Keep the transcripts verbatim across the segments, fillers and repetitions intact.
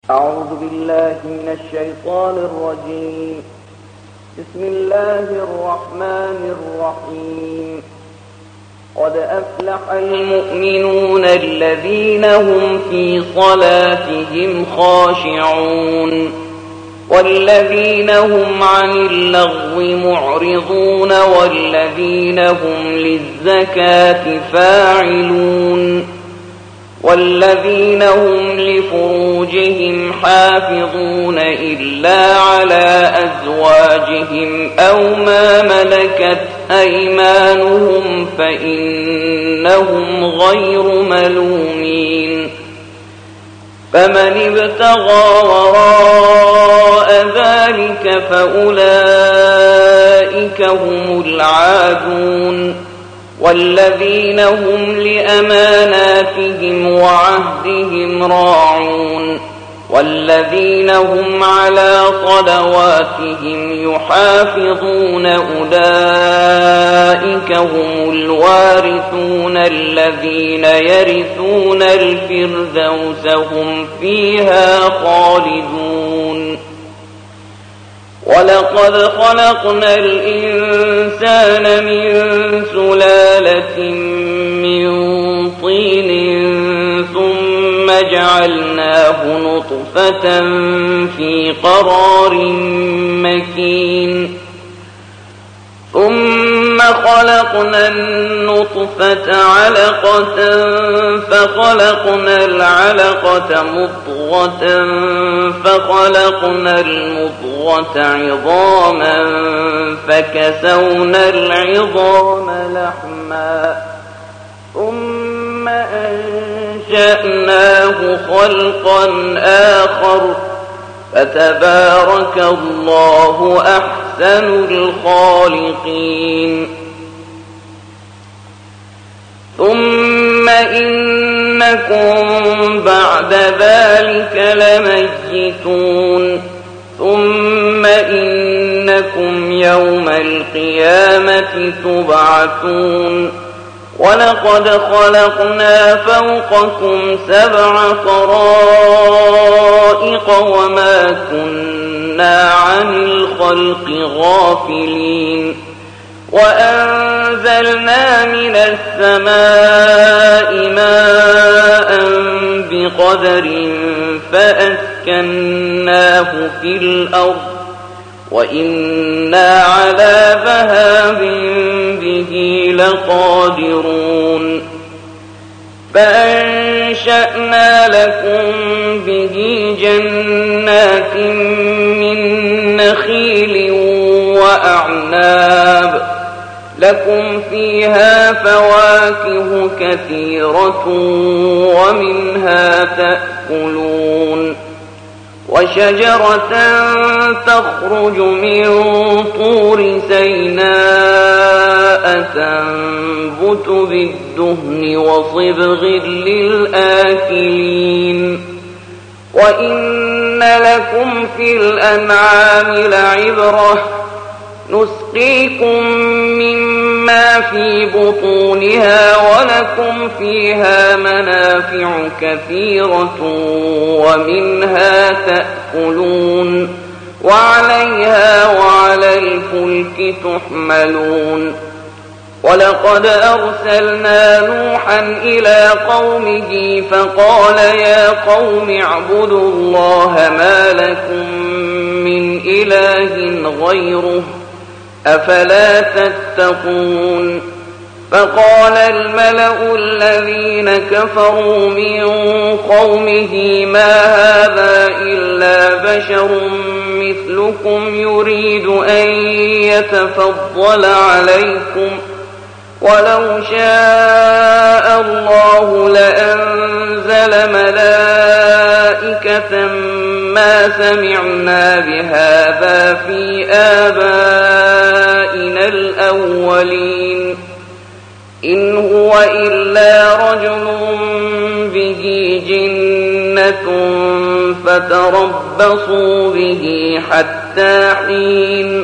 أعوذ بالله من الشيطان الرجيم. بسم الله الرحمن الرحيم. قد أفلح المؤمنون الذين هم في صلاتهم خاشعون والذين هم عن اللغو معرضون والذين هم للزكاة فاعلون والذين هم لفروجهم حافظون إلا على أزواجهم أو ما ملكت أيمانهم فإنهم غير ملومين. فمن ابتغى وراء ذلك فأولئك هم العادون والذين هم لأماناتهم وعهدهم راعون والذين هم على صلواتهم يحافظون أولئك هم الوارثون الذين يرثون الفردوس هم فيها خالدون. ولقد خلقنا الإنسان من سلالة من طين ثم جعلناه نطفة في قرار مكين ثم خلقنا النطفة علقة فخلقنا العلقة مضغة فخلقنا المضغة عظاما فكسونا العظام لحما ثم أنشأناه خلقا آخر فتبارك الله أحسن الخالقين. ثم إنكم بعد ذلك لميتون ثم إنكم يوم القيامة تبعثون. ولقد خلقنا فوقكم سبع طرائق وما كنا عن الخلق غافلين وأنزلنا من السماء ماء بقدر فأسكناه في الأرض وإنا على ذهاب به لقادرون. فأنشأنا لكم به جنات من نخيل وأعناب لكم فيها فواكه كثيرة ومنها تأكلون وشجرة تخرج من طور سيناء تنبت بالدهن وصبغ للآكلين. وإن لكم في الأنعام لعبرة نسقيكم مما في بطونها ولكم فيها منافع كثيرة ومنها تأكلون وعليها وعلى الفلك تحملون. ولقد أرسلنا نوحا إلى قومه فقال يا قوم اعبدوا الله ما لكم من إله غيره أفلا تتقون. فقال الملأ الذين كفروا من قومه ما هذا إلا بشر مثلكم يريد أن يتفضل عليكم ولو شاء الله لأنزل ملائكة ما سمعنا بهذا في آبائنا الأولين إن هو إلا رجل به جنة فتربصوا به حتى حين.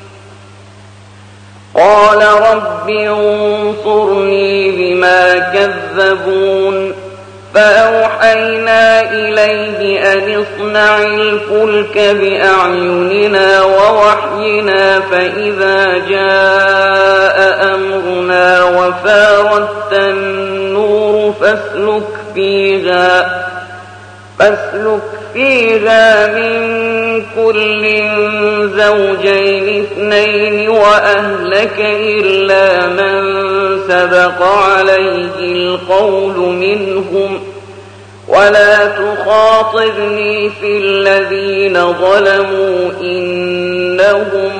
قال رب انصرني بما كذبون فأوحينا إليه أن اصنع الفلك بأعيننا ووحينا فإذا جاء أمرنا وفارت النور فاسلك فيها فاسلك فيها من كل زوجين اثنين وأهلك إلا من سبق عليه القول منهم ولا تخاطبني في الذين ظلموا إنهم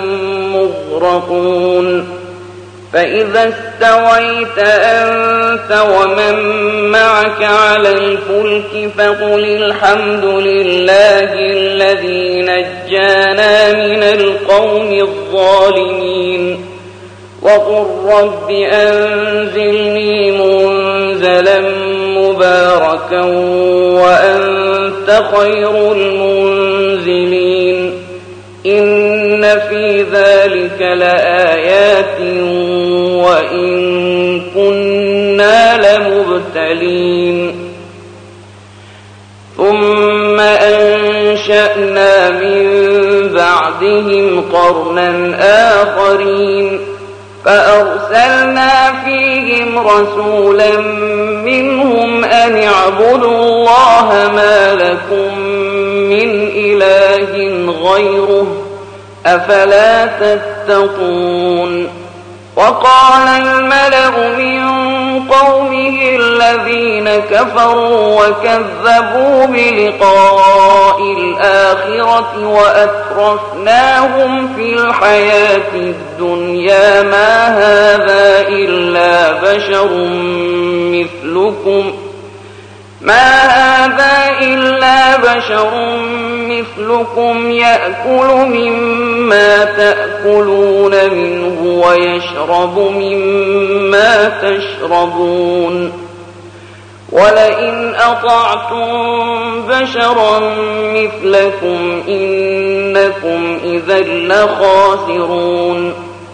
مغرقون فإذا استويت أنت ومن معك على الفلك فقل الحمد لله الذي نجانا من القوم الظالمين وقل رب أنزلني منزلا مباركا وأنت خير المنزلين إن في ذلك لآيات وإن كنا لمبتلين ثم أنشأنا من بعدهم قرنا آخرين فأرسلنا فيهم رسولا منهم أن اعبدوا الله ما لكم من إله غيره أفلا تتقون وقال الملأ من قومه الذين كفروا وكذبوا بلقاء الآخرة وأترفناهم في الحياة الدنيا ما هذا إلا بشر مثلكم ما هذا إلا بشر مثلكم يأكل مما تأكلون منه ويشرب مما تشربون ولئن أطعتم بشرا مثلكم إنكم إذا لخاسرون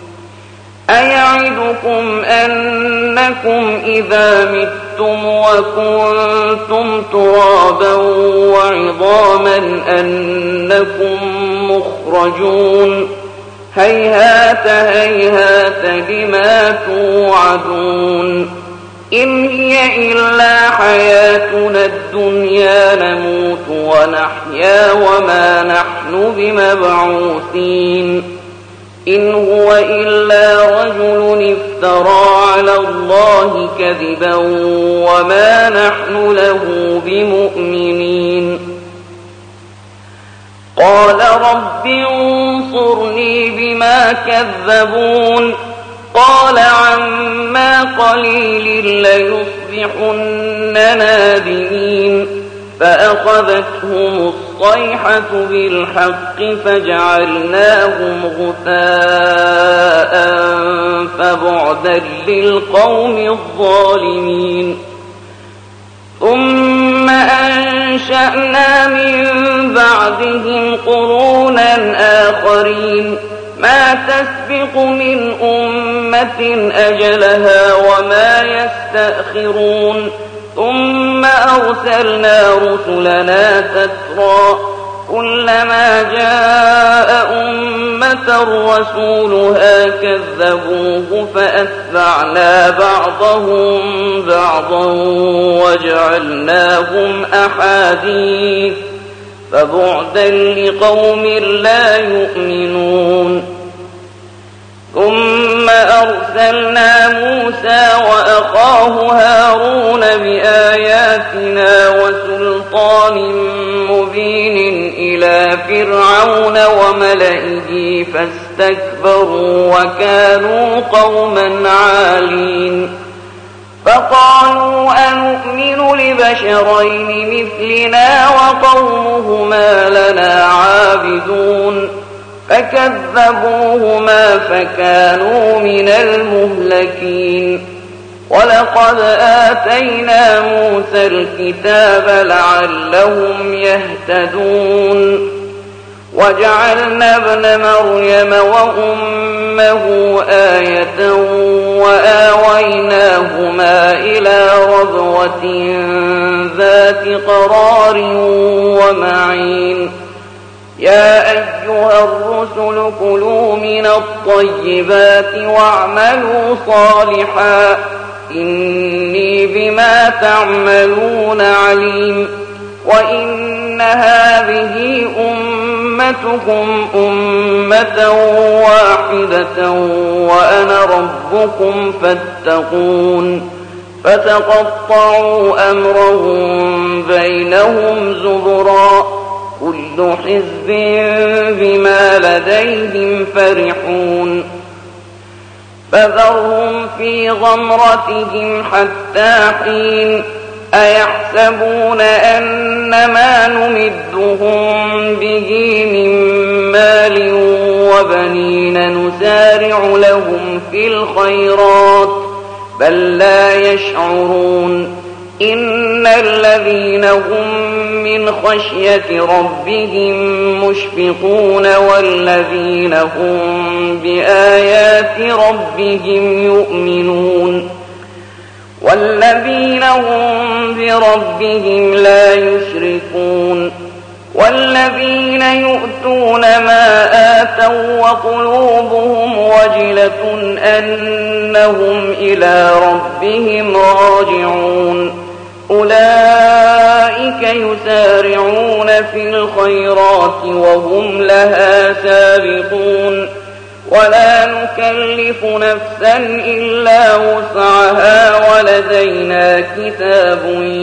أيعدكم أنكم إذا متم وكنتم ترابا وعظاما أنكم مخرجون هيهات هيهات لما توعدون إن هي إلا حياتنا الدنيا نموت ونحيا وما نحن بمبعوثين إن هو إلا رجل افترى على الله كذبا وما نحن له بمؤمنين قال رب انصرني بما كذبون قال عما قليل ليصبحن نادمين فأخذتهم الصيحة بالحق فجعلناهم غثاء فبعدا للقوم الظالمين ثم أنشأنا من بعدهم قرونا آخرين ما تسبق من أمة أجلها وما يستأخرون ثم أرسلنا رسلنا تترى كلما جاء أمة رسولها كذبوه فأتبعنا بعضهم بعضا وجعلناهم أحاديث فبعدا لقوم لا يؤمنون ثم أرسلنا موسى وأخاه هارون بآياتنا وسلطان مبين إلى فرعون وملئه فاستكبروا وكانوا قوما عالين فقالوا أنؤمن لبشرين مثلنا وقومهما لنا عابدون فكذبوهما فكانوا من المهلكين ولقد آتينا موسى الكتاب لعلهم يهتدون وجعلنا ابن مريم وأمه آية وآويناهما إلى ربوة ذات قرار ومعين يا أيها الرسل كلوا من الطيبات واعملوا صالحا إني بما تعملون عليم وإن هذه أمتكم أمة واحدة وأنا ربكم فاتقون فتقطعوا أمرهم بينهم زبرا كل حزب بما لديهم فرحون فذرهم في غمرتهم حتى حين أيحسبون أن ما نمدهم به من مال وبنين نسارع لهم في الخيرات بل لا يشعرون إن الذين هم من خشية ربهم مشفقون والذين هم بآيات ربهم يؤمنون والذين هم بربهم لا يشركون والذين يؤتون ما آتوا وقلوبهم وجلة أنهم إلى ربهم راجعون أولئك يسارعون في الخيرات وهم لها سابقون ولا نكلف نفسا إلا وسعها ولدينا كتاب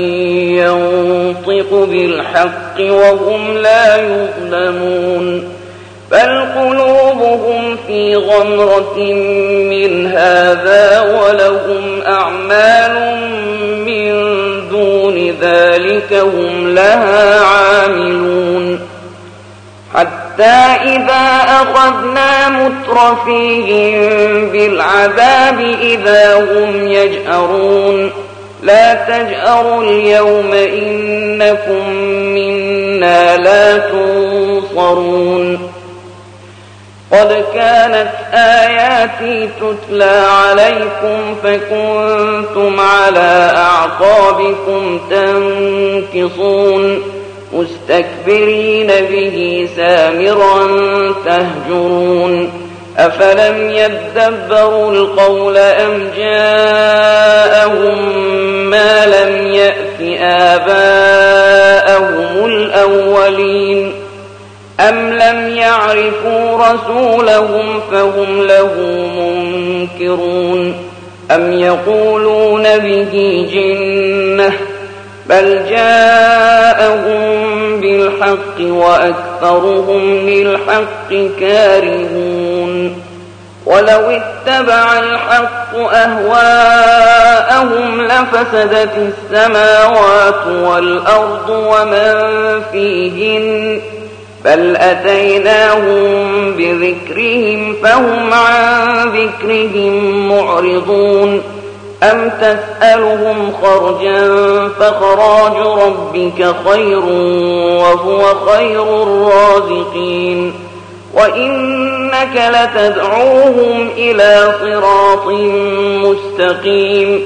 ينطق بالحق وهم لا يظلمون بل قلوبهم في غمرة من هذا ولهم أعمال من دون ذلك هم لها عاملون حتى إذا أخذنا مترفيهم بالعذاب إذا هم يجأرون لا تجأروا اليوم إنكم منا لا تنصرون قد كانت آياتي تتلى عليكم فكنتم على أعقابكم تنكصون مستكبرين به سامرا تهجرون أفلم يدبروا القول أم جاءهم ما لم يأت آباءهم الأولين أم لم يعرفوا رسولهم فهم له منكرون أم يقولون به جنة بل جاءهم بالحق وأكثرهم للحق كارهون ولو اتبع الحق أهواءهم لفسدت السماوات والأرض ومن فيهن بل أتيناهم بذكرهم فهم عن ذكرهم معرضون أم تسألهم خرجا فخراج ربك خير وهو خير الرازقين وإنك لتدعوهم إلى صراط مستقيم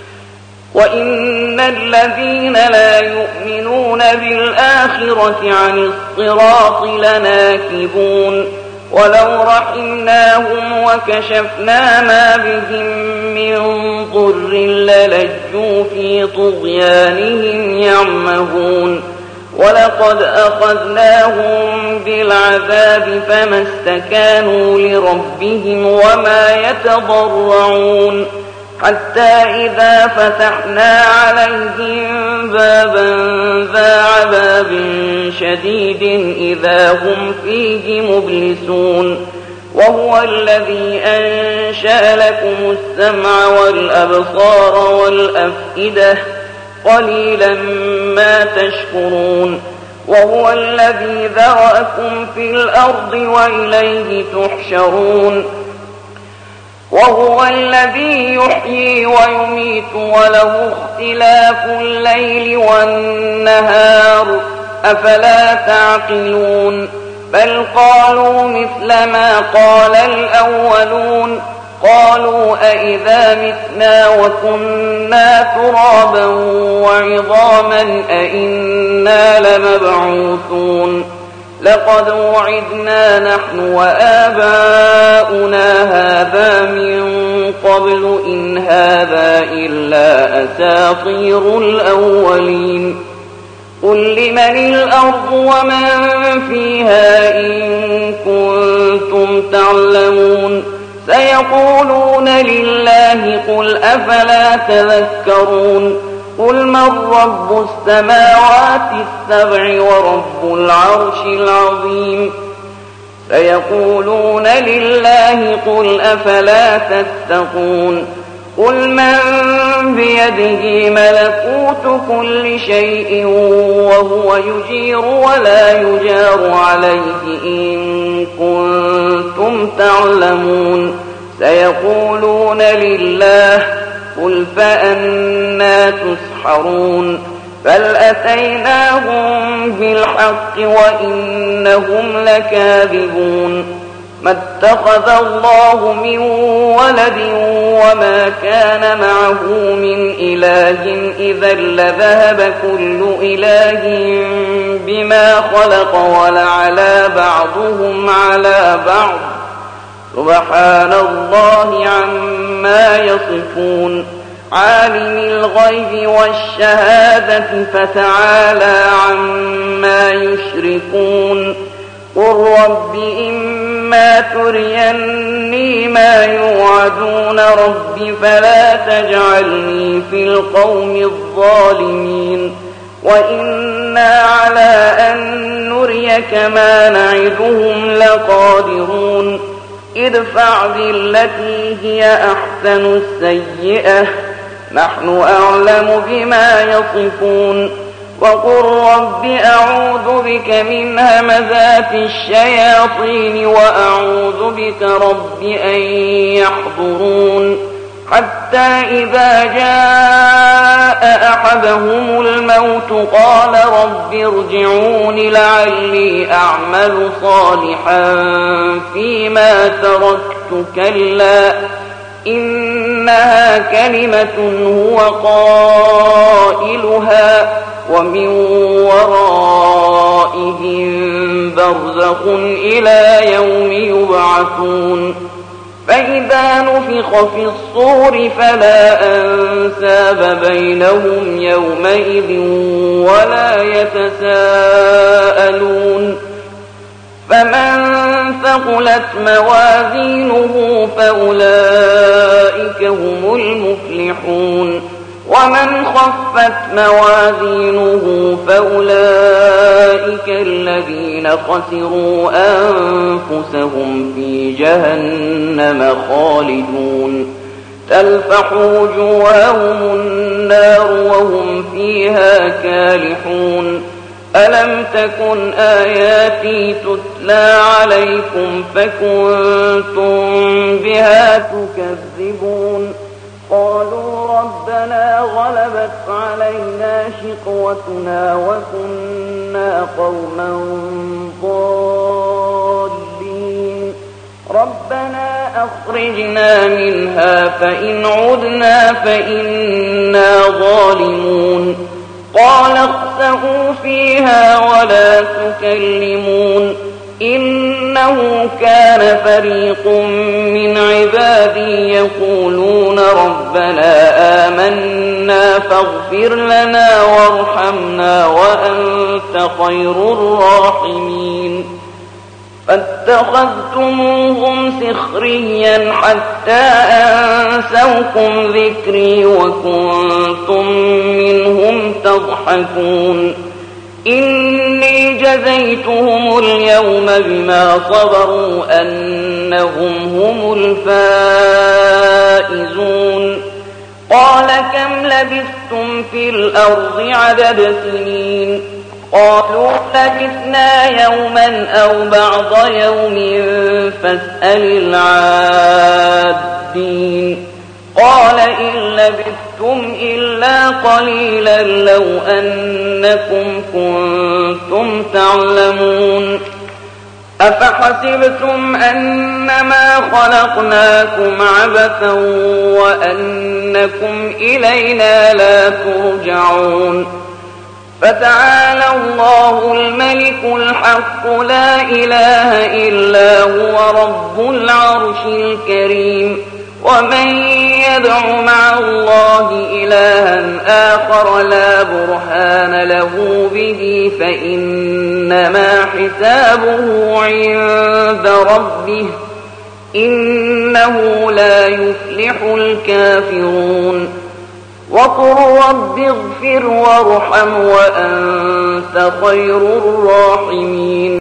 وإن الذين لا يؤمنون بالآخرة عن الصراط لناكبون ولو رحمناهم وكشفنا ما بهم من ضر للجوا في طغيانهم يعمهون ولقد أخذناهم بالعذاب فما استكانوا لربهم وما يتضرعون حتى إذا فتحنا عليهم بابا ذا عذاب شديد إذا هم فيه مبلسون وهو الذي أنشأ لكم السمع والأبصار والأفئدة قليلا ما تشكرون وهو الذي ذرأكم في الأرض وإليه تحشرون وهو الذي يحيي ويميت وله اختلاف الليل والنهار أفلا تعقلون بل قالوا مثل ما قال الأولون قالوا أئذا متنا وكنا ترابا وعظاما أئنا لمبعوثون لقد وعدنا نحن وآباؤنا هذا من قبل إن هذا إلا أساطير الأولين قل لمن الأرض ومن فيها إن كنتم تعلمون سيقولون لله قل أفلا تذكرون قل من رب السماوات السبع ورب العرش العظيم سيقولون لله قل أفلا تتقون قل من بيده ملكوت كل شيء وهو يجير ولا يجار عليه إن كنتم تعلمون سيقولون لله قل فأنى تسحرون بل أتيناهم بالحق وإنهم لكاذبون ما اتخذ الله من ولد وما كان معه من إله إذا لذهب كل إله بما خلق ولعلى بعضهم على بعض سبحان الله عما يصفون عالم الغيب والشهادة فتعالى عما يشركون قل رب إما تريني ما يوعدون رب فلا تجعلني في القوم الظالمين وإنا على أن نريك ما نعدهم لقادرون ادفع بالتي هي أحسن السيئة نحن أعلم بما يصفون وقل رب أعوذ بك من همزات الشياطين وأعوذ بك رب أن يحضرون حتى إذا جاء أحدهم الموت قال رب ارجعون لعلي أعمل صالحا فيما تركت كلا إنها كلمة هو قائلها ومن ورائهم برزخ إلى يوم يبعثون فإذا نفخ في الصور فلا أنساب بينهم يومئذ ولا يتساءلون فمن ثقلت موازينه فأولئك هم المفلحون ومن خفت موازينه فأولئك الذين خسروا أنفسهم في جهنم خالدون تلفح وجوههم النار وهم فيها كالحون ألم تكن آياتي تتلى عليكم فكنتم بها تكذبون قالوا ربنا غلبت علينا شقوتنا وكنا قوما ضالين ربنا أخرجنا منها فإن عدنا فإنا ظالمون قال اخسئوا فيها ولا تكلمون إنه كان فريق من عبادي يقولون ربنا آمنا فاغفر لنا وارحمنا وأنت خير الراحمين فاتخذتموهم سخريا حتى أنسوكم ذكري وكنتم منهم تضحكون إني جزيتهم اليوم بما صبروا أنهم هم الفائزون قال كم لبثتم في الأرض عدد سنين قالوا لبثنا يوما أو بعض يوم فاسأل العادين قال إن لبثتم إلا قليلا لو أنكم كنتم تعلمون أفحسبتم أنما خلقناكم عبثا وأنكم إلينا لا ترجعون فتعالى الله الملك الحق لا إله إلا هو رب العرش الكريم ومن يدع مع الله إلها آخر لا برهان له به فإنما حسابه عند ربه إنه لا يفلح الكافرون وقل رب اغفر وارحم وأنت خير الراحمين